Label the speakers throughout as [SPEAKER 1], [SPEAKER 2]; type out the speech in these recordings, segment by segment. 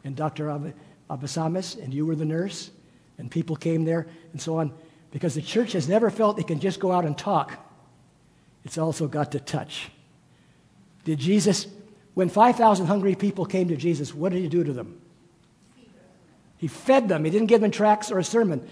[SPEAKER 1] and Dr. Abasamis, and you were the nurse, and people came there, and so on, because the church has never felt it can just go out and talk. It's also got to touch. Did Jesus, when 5,000 hungry people came to Jesus, what did he do to them? He fed them. He didn't give them tracts or a sermon.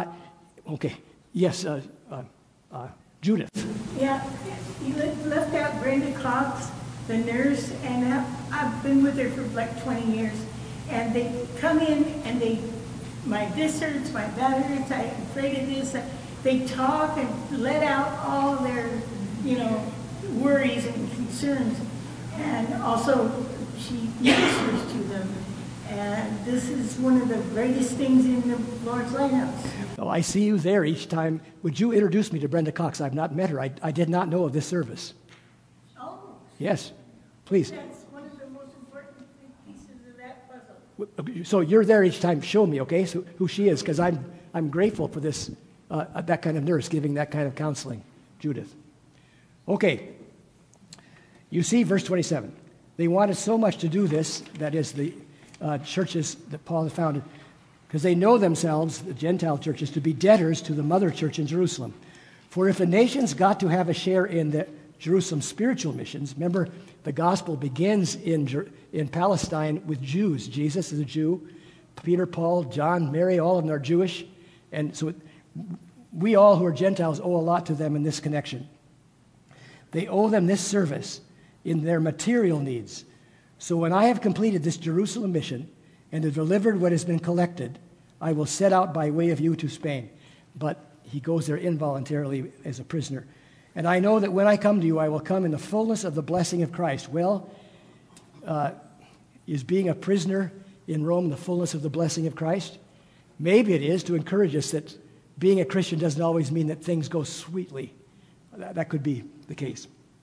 [SPEAKER 1] Judith.
[SPEAKER 2] Yeah, you left out Brenda Cox, the nurse, and I've been with her for like 20 years. And they come in and this hurts, that hurts, I'm afraid of this. They talk and let out all their, worries and concerns. And also, she ministers to them. And this is one of the greatest things in the Lord's Lighthouse.
[SPEAKER 1] Oh, I see you there each time. Would you introduce me to Brenda Cox? I've not met her. I did not know of this service.
[SPEAKER 2] Oh.
[SPEAKER 1] Yes, please.
[SPEAKER 2] That's one of the most important pieces of that puzzle.
[SPEAKER 1] So you're there each time. Show me, okay, so who she is, because I'm grateful for this, that kind of nurse giving that kind of counseling, Judith. Okay, you see verse 27. They wanted so much to do this, that is the churches that Paul had founded, because they know themselves, the Gentile churches, to be debtors to the mother church in Jerusalem. For if the nations got to have a share in the Jerusalem spiritual missions, remember the gospel begins in Palestine with Jews. Jesus is a Jew. Peter, Paul, John, Mary, all of them are Jewish. And so we all who are Gentiles owe a lot to them in this connection. They owe them this service in their material needs. So when I have completed this Jerusalem mission and have delivered what has been collected, I will set out by way of you to Spain. But he goes there involuntarily as a prisoner. And I know that when I come to you, I will come in the fullness of the blessing of Christ. Well, is being a prisoner in Rome the fullness of the blessing of Christ? Maybe it is, to encourage us that being a Christian doesn't always mean that things go sweetly. That could be the case.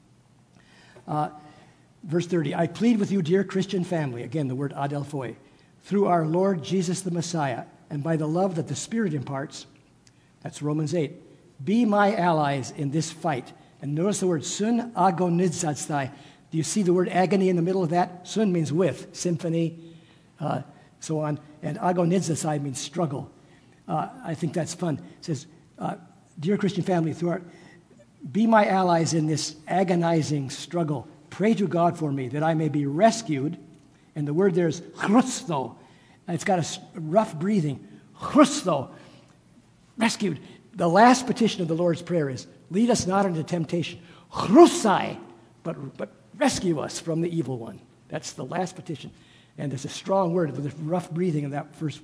[SPEAKER 1] Verse 30, I plead with you, dear Christian family, again the word adelphoi, through our Lord Jesus the Messiah, and by the love that the Spirit imparts, that's Romans 8, be my allies in this fight. And notice the word sun agonizatstai. Do you see the word agony in the middle of that? Sun means with, symphony, so on. And agonizatstai means struggle. I think that's fun. It says, dear Christian family, be my allies in this agonizing struggle. Pray to God for me that I may be rescued. And the word there is chrusto. It's got a rough breathing. Chrusto. Rescued. The last petition of the Lord's Prayer is, lead us not into temptation. Chrusai. But rescue us from the evil one. That's the last petition. And there's a strong word with a rough breathing in that first.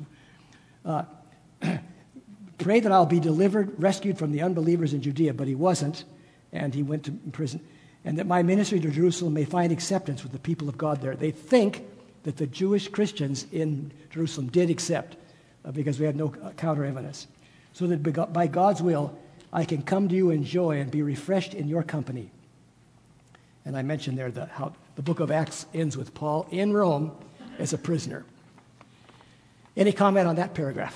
[SPEAKER 1] Pray that I'll be delivered, rescued from the unbelievers in Judea. But he wasn't. And he went to prison. And that my ministry to Jerusalem may find acceptance with the people of God there. They think that the Jewish Christians in Jerusalem did accept, because we had no counter evidence. So that by God's will, I can come to you in joy and be refreshed in your company. And I mentioned there how the book of Acts ends with Paul in Rome as a prisoner. Any comment on that paragraph?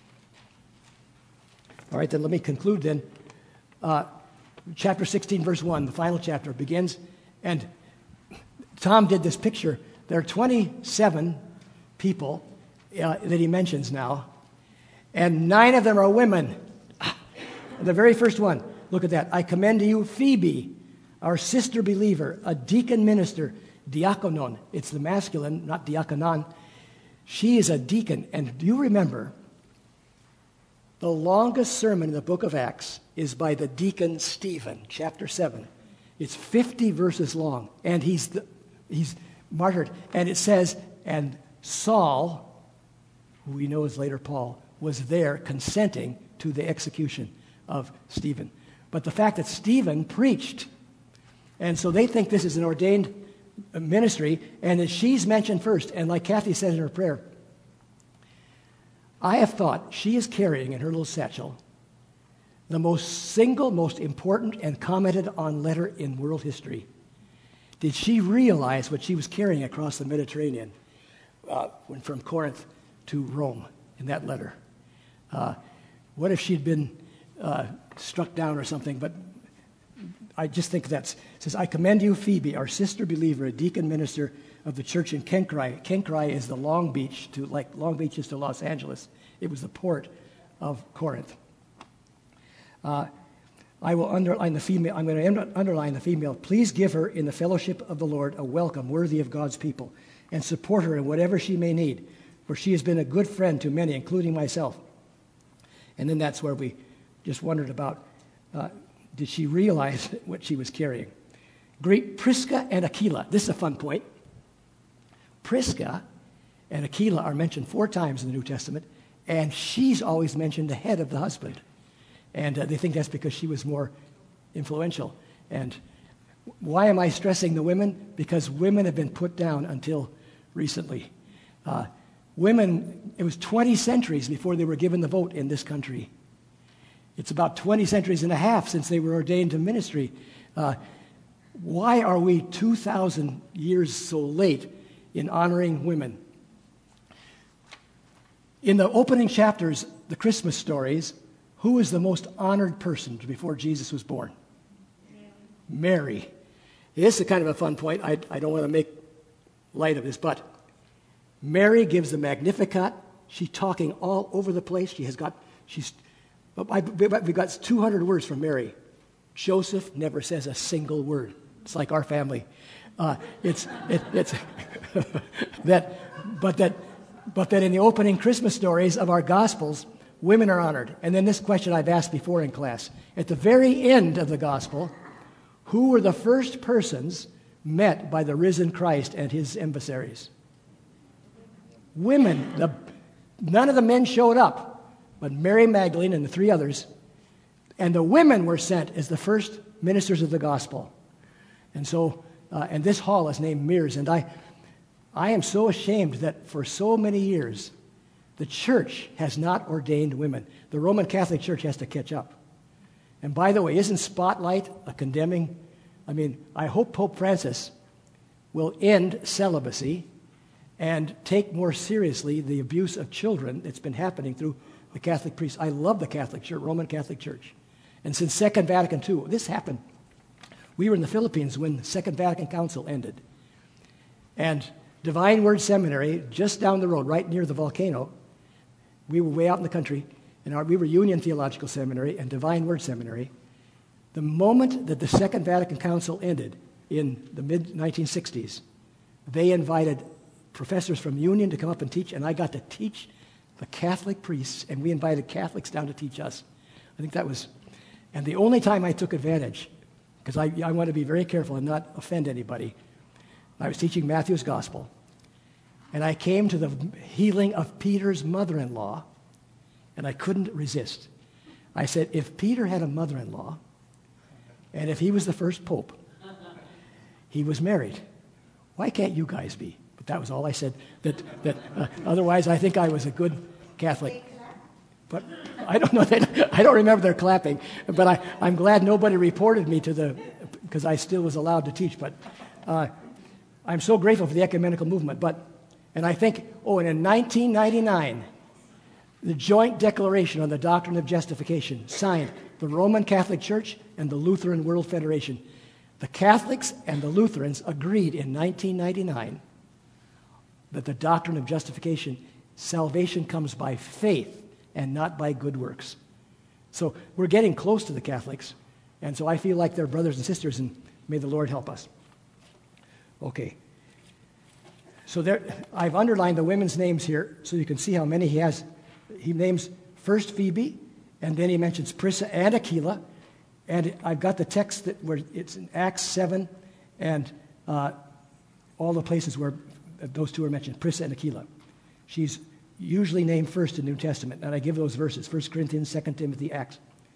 [SPEAKER 1] All right, then let me conclude then. Chapter 16, verse 1, the final chapter begins, and Tom did this picture. There are 27 people that he mentions now, and 9 of them are women. The very first one, look at that. I commend to you Phoebe, our sister believer, a deacon minister, diakonon. It's the masculine, not diakonon. She is a deacon, and do you remember the longest sermon in the book of Acts is by the deacon Stephen, chapter 7. It's 50 verses long, and he's martyred. And it says, and Saul, who we know is later Paul, was there consenting to the execution of Stephen. But the fact that Stephen preached, and so they think this is an ordained ministry, and that she's mentioned first. And like Kathy said in her prayer, I have thought she is carrying in her little satchel the most important and commented on letter in world history. Did she realize what she was carrying across the Mediterranean from Corinth to Rome in that letter? What if she'd been struck down or something? But I just think it says, I commend you, Phoebe, our sister believer, a deacon minister, of the church in Kenkrai. Kenkrai is the Long Beach like Long Beach is to Los Angeles. It was the port of Corinth. I will underline the female. I'm going to underline the female. Please give her in the fellowship of the Lord a welcome worthy of God's people, and support her in whatever she may need, for she has been a good friend to many, including myself. And then that's where we just wondered about, did she realize what she was carrying? Greet Prisca and Aquila. This is a fun point. Prisca and Aquila are mentioned 4 times in the New Testament, and she's always mentioned ahead of the husband. And they think that's because she was more influential. And why am I stressing the women? Because women have been put down until recently. Women, it was 20 centuries before they were given the vote in this country. It's about 20 centuries and a half since they were ordained to ministry. Why are we 2,000 years so late in honoring women? In the opening chapters, the Christmas stories, who was the most honored person before Jesus was born? Mary. This is kind of a fun point. I don't want to make light of this, but Mary gives the Magnificat. She's talking all over the place. We've got 200 words from Mary. Joseph never says a single word. It's like our family. It's but that in the opening Christmas stories of our Gospels, women are honored. And then this question I've asked before in class. At the very end of the Gospel, who were the first persons met by the risen Christ and his emissaries? Women. None of the men showed up, but Mary Magdalene and the 3 others. And the women were sent as the first ministers of the gospel. And so, and this hall is named Mears. And I am so ashamed that for so many years, the church has not ordained women. The Roman Catholic Church has to catch up. And by the way, isn't Spotlight a condemning? I hope Pope Francis will end celibacy and take more seriously the abuse of children that's been happening through the Catholic priests. I love the Catholic Church, Roman Catholic Church. And since Second Vatican II, this happened. We were in the Philippines when the Second Vatican Council ended. And Divine Word Seminary, just down the road, right near the volcano, we were way out in the country, and we were Union Theological Seminary and Divine Word Seminary. The moment that the Second Vatican Council ended in the mid-1960s, they invited professors from Union to come up and teach, and I got to teach the Catholic priests, and we invited Catholics down to teach us. I think that was, and the only time I took advantage, because I want to be very careful and not offend anybody, I was teaching Matthew's Gospel, and I came to the healing of Peter's mother-in-law, and I couldn't resist. I said, if Peter had a mother-in-law, and if he was the first pope, he was married, why can't you guys be? But that was all I said. Otherwise, I think I was a good Catholic. But I don't know. I don't remember their clapping. But I'm glad nobody reported me because I still was allowed to teach. But I'm so grateful for the ecumenical movement. And I think, and in 1999, the joint declaration on the doctrine of justification signed the Roman Catholic Church and the Lutheran World Federation. The Catholics and the Lutherans agreed in 1999 that the doctrine of justification, salvation comes by faith and not by good works. So we're getting close to the Catholics, and so I feel like they're brothers and sisters, and may the Lord help us. Okay. So I've underlined the women's names here so you can see how many he has. He names first Phoebe, and then he mentions Prisca and Aquila, and I've got the text where it's in Acts 7 and all the places where those 2 are mentioned, Prisca and Aquila. She's usually named first in the New Testament, and I give those verses, 1 Corinthians, 2 Timothy, Acts.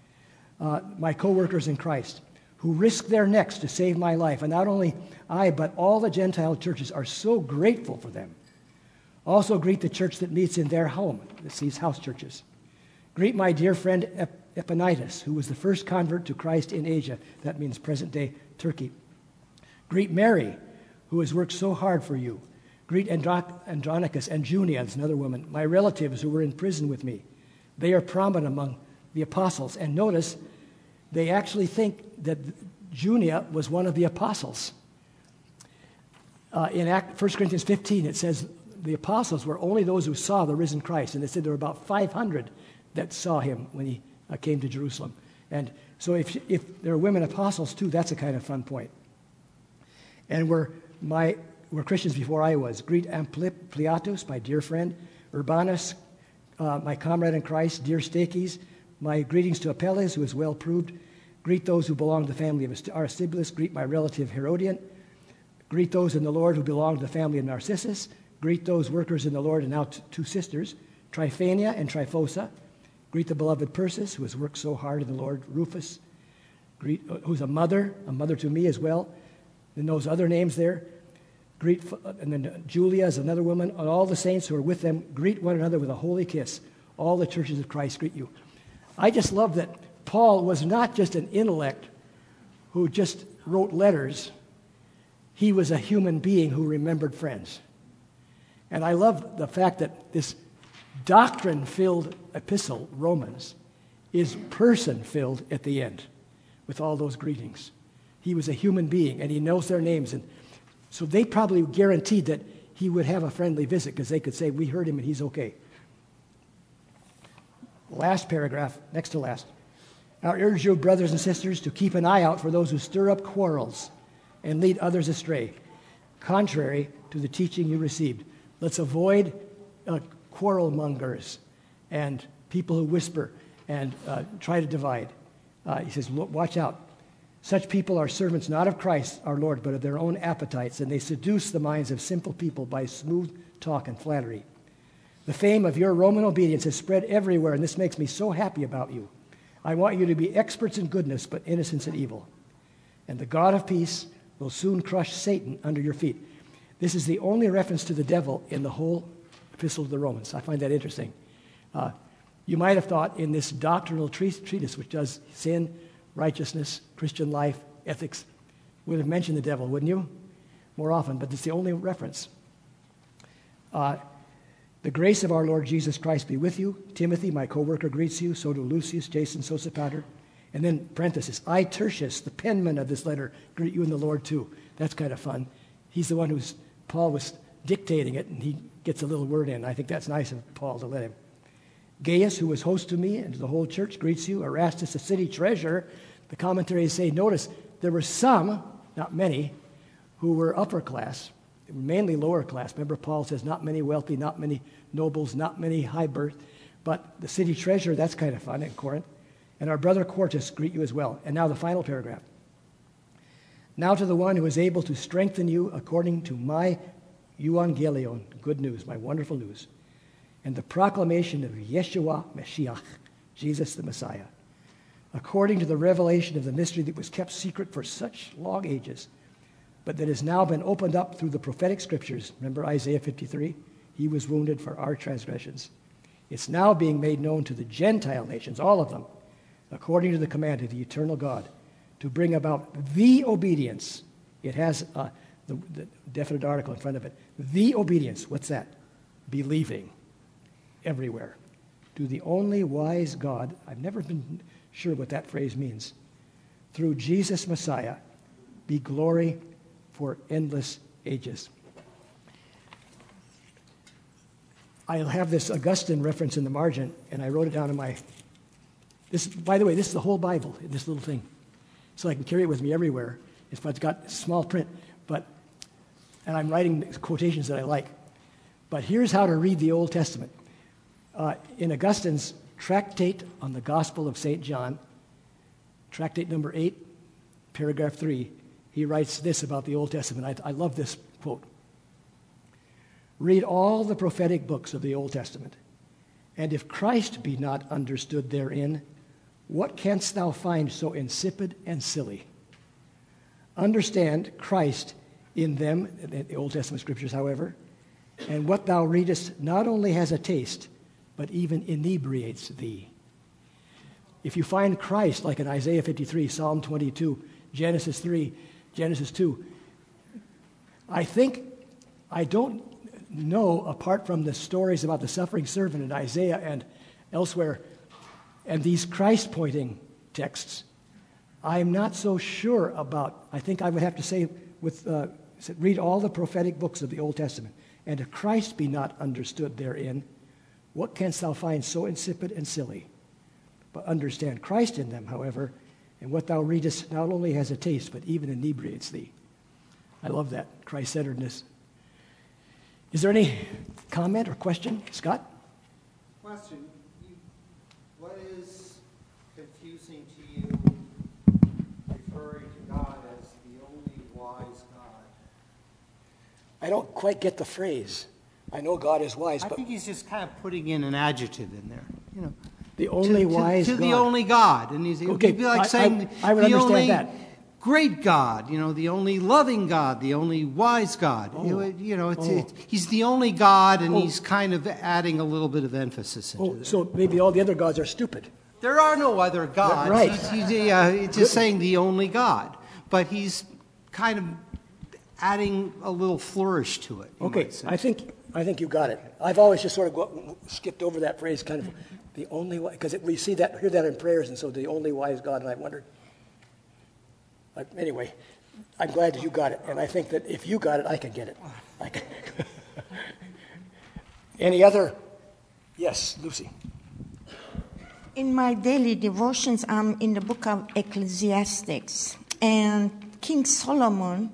[SPEAKER 1] My co-workers in Christ, who risked their necks to save my life, and not only I, but all the Gentile churches are so grateful for them. Also greet the church that meets in their home. It's these house churches. Greet my dear friend Epaphras, who was the first convert to Christ in Asia. That means present-day Turkey. Greet Mary, who has worked so hard for you. Greet Andronicus and Junia, that's another woman, my relatives who were in prison with me. They are prominent among the apostles. And notice, they actually think that Junia was one of the apostles. in 1 Corinthians 15, it says the apostles were only those who saw the risen Christ. And they said there were about 500 that saw him when he came to Jerusalem. And so if there are women apostles too, that's a kind of fun point. And we're Christians before I was. Greet Ampliatus, my dear friend. Urbanus, my comrade in Christ. Dear Stachys, my greetings to Apelles, who is well proved. Greet those who belong to the family of Aristobulus. Greet my relative Herodian. Greet those in the Lord who belong to the family of Narcissus. Greet those workers in the Lord, and now two sisters, Tryphania and Tryphosa. Greet the beloved Persis, who has worked so hard in the Lord. Rufus, who's a mother to me as well. And those other names there. And then Julia is another woman. And all the saints who are with them, greet one another with a holy kiss. All the churches of Christ greet you. I just love that Paul was not just an intellect who just wrote letters. He was a human being who remembered friends. And I love the fact that this doctrine-filled epistle, Romans, is person-filled at the end with all those greetings. He was a human being, and he knows their names. And so they probably guaranteed that he would have a friendly visit because they could say, we heard him and he's okay. Last paragraph, next to last. I urge you, brothers and sisters, to keep an eye out for those who stir up quarrels and lead others astray, contrary to the teaching you received. Let's avoid quarrel mongers and people who whisper and try to divide. He says, watch out. Such people are servants not of Christ our Lord, but of their own appetites, and they seduce the minds of simple people by smooth talk and flattery. The fame of your Roman obedience has spread everywhere, and this makes me so happy about you. I want you to be experts in goodness, but innocents in evil. And the God of peace will soon crush Satan under your feet. This is the only reference to the devil in the whole epistle to the Romans. I find that interesting. You might have thought in this doctrinal treatise, which does sin, righteousness, Christian life, ethics, would have mentioned the devil, wouldn't you? More often, but it's the only reference. The grace of our Lord Jesus Christ be with you. Timothy, my co-worker, greets you. So do Lucius, Jason, Sosipater. And then parenthesis, I, Tertius, the penman of this letter, greet you in the Lord too. That's kind of fun. He's the one Paul was dictating it, and he gets a little word in. I think that's nice of Paul to let him. Gaius, who was host to me and to the whole church, greets you. Erastus, the city treasurer. The commentaries say, notice, there were some, not many, who were upper class, mainly lower class. Remember, Paul says, not many wealthy, not many nobles, not many high birth. But the city treasurer, that's kind of fun in Corinth. And our brother Quartus greet you as well. And now the final paragraph. Now to the one who is able to strengthen you according to my euangelion, good news, my wonderful news, and the proclamation of Yeshua Mashiach, Jesus the Messiah, according to the revelation of the mystery that was kept secret for such long ages, but that has now been opened up through the prophetic scriptures. Remember Isaiah 53? He was wounded for our transgressions. It's now being made known to the Gentile nations, all of them, according to the command of the eternal God, to bring about the obedience. It has the definite article in front of it. The obedience, what's that? Believing everywhere. To the only wise God, I've never been sure what that phrase means. Through Jesus Messiah, be glory for endless ages. I'll have this Augustine reference in the margin, and I wrote it down in my... By the way, this is the whole Bible in this little thing. So I can carry it with me everywhere. It's got small print, and I'm writing quotations that I like. But here's how to read the Old Testament. In Augustine's Tractate on the Gospel of St. John, Tractate number 8, paragraph 3, he writes this about the Old Testament. I love this quote. Read all the prophetic books of the Old Testament, and if Christ be not understood therein, what canst thou find so insipid and silly? Understand Christ in them, the Old Testament scriptures, however, and what thou readest not only has a taste, but even inebriates thee. If you find Christ, like in Isaiah 53, Psalm 22, Genesis 3, Genesis 2, I don't know, apart from the stories about the suffering servant in Isaiah and elsewhere, and these Christ-pointing texts, I'm not so sure about, I think I would have to say with It said, read all the prophetic books of the Old Testament, and if Christ be not understood therein, what canst thou find so insipid and silly? But understand Christ in them, however, and what thou readest not only has a taste, but even inebriates thee. I love that, Christ-centeredness. Is there any comment or question? Scott?
[SPEAKER 3] Question. What is confusing to you referring to God as the only wise God?
[SPEAKER 1] I don't quite get the phrase. I know God is wise,
[SPEAKER 3] I
[SPEAKER 1] but
[SPEAKER 3] think he's just kind of putting in an adjective in there. You know,
[SPEAKER 1] the only wise
[SPEAKER 3] to
[SPEAKER 1] God.
[SPEAKER 3] the only God. And
[SPEAKER 1] Okay,
[SPEAKER 3] it'd be like saying
[SPEAKER 1] I would
[SPEAKER 3] the
[SPEAKER 1] understand
[SPEAKER 3] only
[SPEAKER 1] that.
[SPEAKER 3] great God, the only loving God, the only wise God.
[SPEAKER 1] Oh.
[SPEAKER 3] He's the only God, and he's kind of adding a little bit of emphasis into it.
[SPEAKER 1] So maybe all the other gods are stupid.
[SPEAKER 3] There are no other gods.
[SPEAKER 1] Right.
[SPEAKER 3] He's just saying the only God. But he's kind of adding a little flourish to it.
[SPEAKER 1] Okay, I think you got it. I've always just sort of skipped over that phrase, kind of the only wise, because we hear that in prayers, and so the only wise God, and I wondered. But anyway, I'm glad that you got it, and I think that if you got it, I can get it. Any other? Yes, Lucy.
[SPEAKER 4] In my daily devotions, I'm in the book of Ecclesiastes, and King Solomon,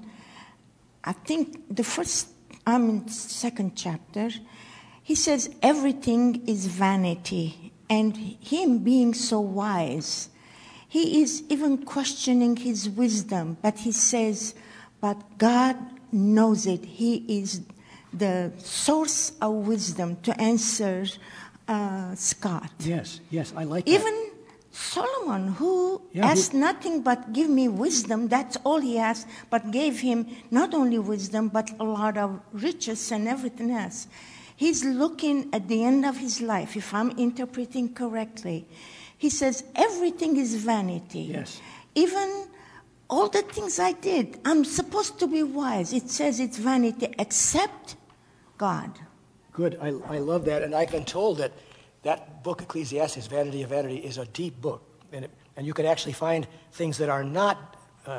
[SPEAKER 4] I think I'm in the second chapter, he says everything is vanity, and him being so wise, he is even questioning his wisdom, but he says, but God knows it. He is the source of wisdom, to answer Scott.
[SPEAKER 1] Yes, I like that.
[SPEAKER 4] Even Solomon, who asked nothing but give me wisdom, that's all he asked, but gave him not only wisdom, but a lot of riches and everything else. He's looking at the end of his life, if I'm interpreting correctly. He says, everything is vanity.
[SPEAKER 1] Yes.
[SPEAKER 4] Even all the things I did, I'm supposed to be wise. It says it's vanity, except God.
[SPEAKER 1] Good, I love that, and I've been told that book, Ecclesiastes, Vanity of Vanity, is a deep book, and you can actually find things that are not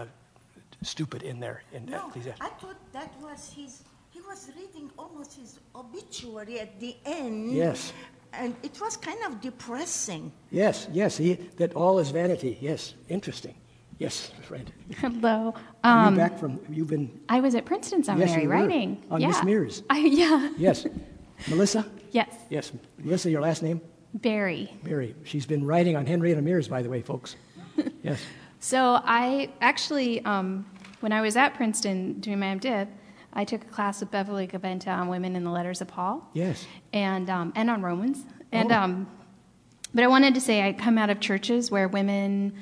[SPEAKER 1] stupid in there in Ecclesiastes.
[SPEAKER 4] I thought that was he was reading almost his obituary at the end.
[SPEAKER 1] Yes.
[SPEAKER 4] And it was kind of depressing.
[SPEAKER 1] Yes, that all is vanity. Yes, interesting. Yes, right.
[SPEAKER 5] Hello.
[SPEAKER 1] Are you back from, you've been...
[SPEAKER 5] I was at Princeton Seminary writing.
[SPEAKER 1] On Miss Mears.
[SPEAKER 5] Yeah.
[SPEAKER 1] Yes. Melissa?
[SPEAKER 5] Yes.
[SPEAKER 1] Yes. Melissa, your last name?
[SPEAKER 5] Barry.
[SPEAKER 1] Barry. She's been writing on Henrietta Mears, by the way, folks. Yes.
[SPEAKER 5] So I actually, when I was at Princeton doing my MDiv, I took a class with Beverly Gaventa on women in the letters of Paul.
[SPEAKER 1] Yes.
[SPEAKER 5] And on Romans. And but I wanted to say I come out of churches where women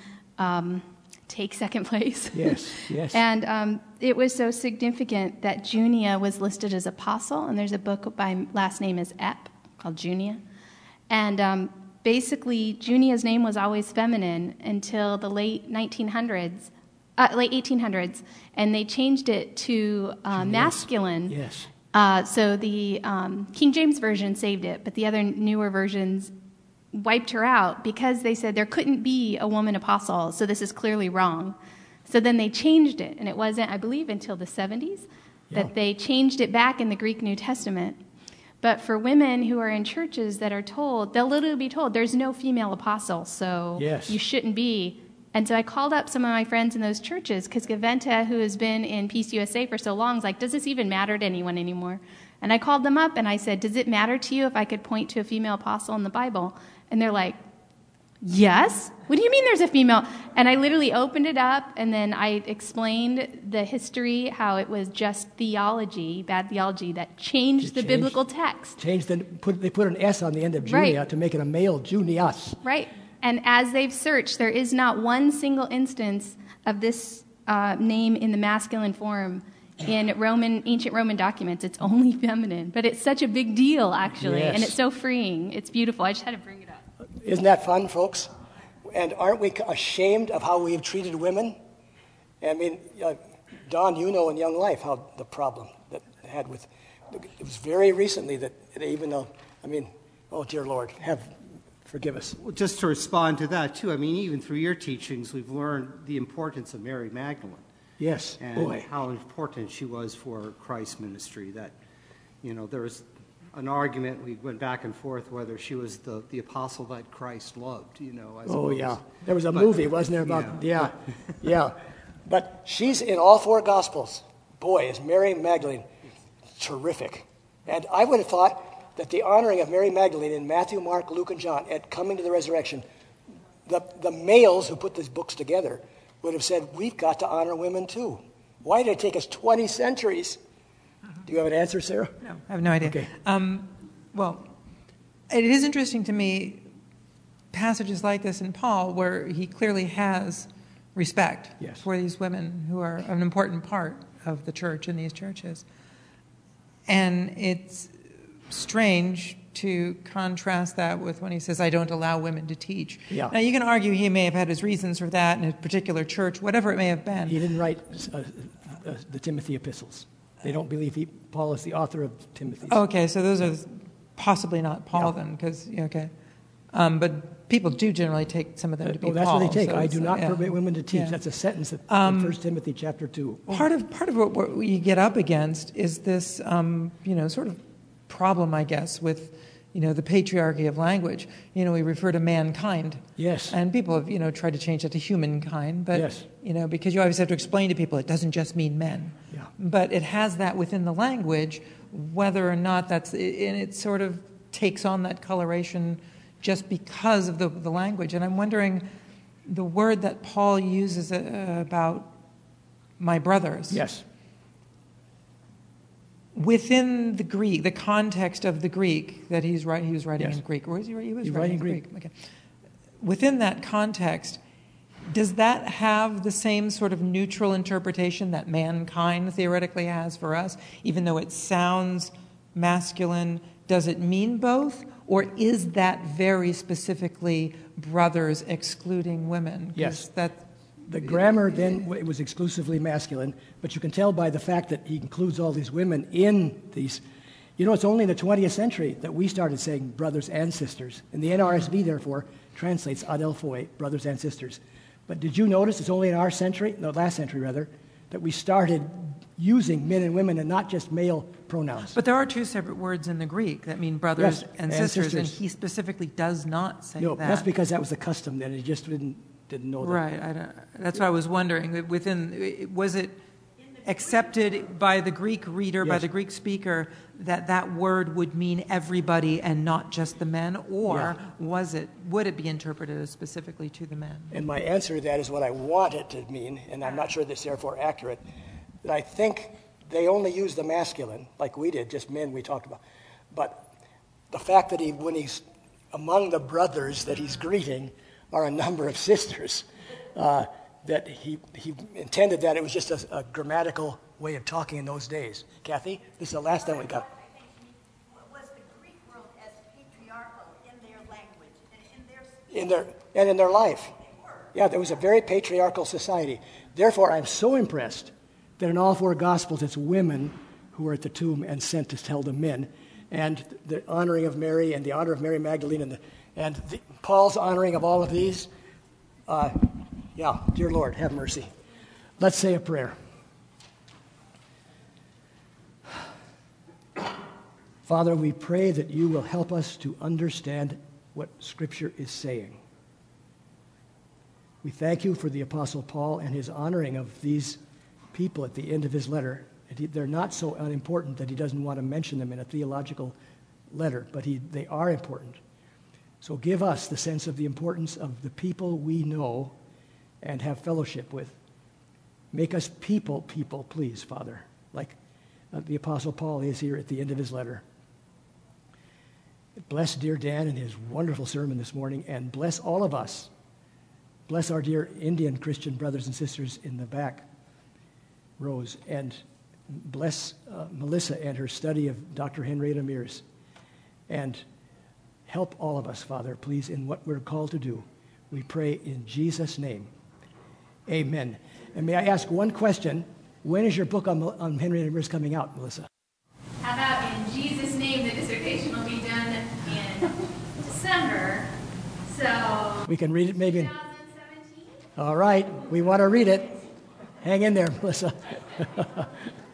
[SPEAKER 5] take second place.
[SPEAKER 1] Yes.
[SPEAKER 5] And it was so significant that Junia was listed as apostle, and there's a book by last name is Epp called Junia. And basically, Junia's name was always feminine until the late 1800s, and they changed it to masculine.
[SPEAKER 1] Yes.
[SPEAKER 5] So the King James Version saved it, but the other newer versions wiped her out because they said there couldn't be a woman apostle, so this is clearly wrong. So then they changed it, and it wasn't, I believe, until the 70s that they changed it back in the Greek New Testament. But for women who are in churches that are told, they'll literally be told, there's no female apostle, so you shouldn't be. And so I called up some of my friends in those churches, because Gaventa, who has been in Peace USA for so long, is like, does this even matter to anyone anymore? And I called them up and I said, does it matter to you if I could point to a female apostle in the Bible? And they're like, yes? What do you mean there's a female? And I literally opened it up, and then I explained the history, how it was just theology, bad theology, that changed the biblical text.
[SPEAKER 1] They put an S on the end of Junia to make it a male, Junias.
[SPEAKER 5] Right. And as they've searched, there is not one single instance of this name in the masculine form in ancient Roman documents. It's only feminine. But it's such a big deal, actually, and it's so freeing. It's beautiful. I just had to bring it up.
[SPEAKER 1] Isn't that fun, folks? And aren't we ashamed of how we've treated women? I mean, Don, you know in Young Life how the problem that they had with... It was very recently that even though, oh, dear Lord, forgive us.
[SPEAKER 3] Well, just to respond to that, too, even through your teachings, we've learned the importance of Mary Magdalene.
[SPEAKER 1] Yes,
[SPEAKER 3] and
[SPEAKER 1] boy.
[SPEAKER 3] how important she was for Christ's ministry. That, there was an argument, we went back and forth whether she was the apostle that Christ loved, I suppose.
[SPEAKER 1] Yeah. There was a movie, wasn't there, about, yeah. But she's in all four Gospels. Boy, is Mary Magdalene terrific. And I would have thought that the honoring of Mary Magdalene in Matthew, Mark, Luke, and John at coming to the resurrection, the males who put these books together would have said, we've got to honor women too. Why did it take us 20 centuries? Do you have an answer, Sarah?
[SPEAKER 6] No, I have no idea.
[SPEAKER 1] Okay.
[SPEAKER 6] Well, it is interesting to me, passages like this in Paul, where he clearly has respect for these women who are an important part of the church in these churches. And it's strange to contrast that with when he says, I don't allow women to teach.
[SPEAKER 1] Yeah.
[SPEAKER 6] Now, you can argue he may have had his reasons for that in a particular church, whatever it may have been.
[SPEAKER 1] He didn't write the Timothy epistles. They don't believe Paul is the author of Timothy's.
[SPEAKER 6] Okay, so those are possibly not Paul then, because, okay. But people do generally take some of them to be Paul.
[SPEAKER 1] That's what they take.
[SPEAKER 6] So
[SPEAKER 1] I do not permit women to teach.
[SPEAKER 6] Yeah.
[SPEAKER 1] That's a sentence in 1 Timothy chapter 2.
[SPEAKER 6] Part of what we get up against is this, sort of problem, I guess, with, the patriarchy of language. We refer to mankind.
[SPEAKER 1] Yes.
[SPEAKER 6] And people have, tried to change that to humankind. But,
[SPEAKER 1] yes.
[SPEAKER 6] Because you always have to explain to people it doesn't just mean men.
[SPEAKER 1] Yeah.
[SPEAKER 6] But it has that within the language, whether or not and it sort of takes on that coloration just because of the language. And I'm wondering, the word that Paul uses about my brothers.
[SPEAKER 1] Yes.
[SPEAKER 6] Within the Greek, the context of the Greek that he was writing in Greek. Or was he was writing in Greek. Okay. Within that context, does that have the same sort of neutral interpretation that mankind theoretically has for us? Even though it sounds masculine, does it mean both? Or is that very specifically brothers excluding women?
[SPEAKER 1] Yes. The grammar then it was exclusively masculine, but you can tell by the fact that he includes all these women in these. It's only in the 20th century that we started saying brothers and sisters. And the NRSV, therefore, translates adelphoi, brothers and sisters. But did you notice it's only in our century, last century rather, that we started using men and women and not just male pronouns?
[SPEAKER 6] But there are two separate words in the Greek that mean brothers and sisters, and he specifically does not say that.
[SPEAKER 1] No, that's because that was the custom then. He just didn't know that.
[SPEAKER 6] Right. That's what I was wondering. Was it accepted by the Greek reader, by the Greek speaker, that word would mean everybody and not just the men? Or would it be interpreted as specifically to the men?
[SPEAKER 1] And my answer to that is what I want it to mean, and I'm not sure that's therefore accurate, that I think they only use the masculine, like we did, just men we talked about. But the fact that when he's among the brothers that he's greeting are a number of sisters, that he intended that it was just a grammatical way of talking in those days. Kathy, this is the last time we got.
[SPEAKER 7] Was the Greek world as patriarchal in their language
[SPEAKER 1] and in their life? Yeah, there was a very patriarchal society. Therefore, I'm so impressed that in all four Gospels it's women who were at the tomb and sent to tell the men, and the honoring of Mary and the honor of Mary Magdalene and Paul's honoring of all of these. Dear Lord, have mercy. Let's say a prayer. Father, we pray that you will help us to understand what Scripture is saying. We thank you for the Apostle Paul and his honoring of these people at the end of his letter. They're not so unimportant that he doesn't want to mention them in a theological letter, but they are important. So give us the sense of the importance of the people we know and have fellowship with. Make us people, please, Father, like the Apostle Paul is here at the end of his letter. Bless dear Dan and his wonderful sermon this morning, and bless all of us. Bless our dear Indian Christian brothers and sisters in the back rows, and bless Melissa and her study of Dr. Henrietta Mears. And help all of us, Father, please, in what we're called to do. We pray in Jesus' name. Amen. And may I ask one question? When is your book on Henrietta Mears coming out, Melissa?
[SPEAKER 5] How about in Jesus' name, the dissertation will be done in December. So
[SPEAKER 1] we can read it maybe in...
[SPEAKER 5] 2017?
[SPEAKER 1] All right. We want to read it. Hang in there, Melissa.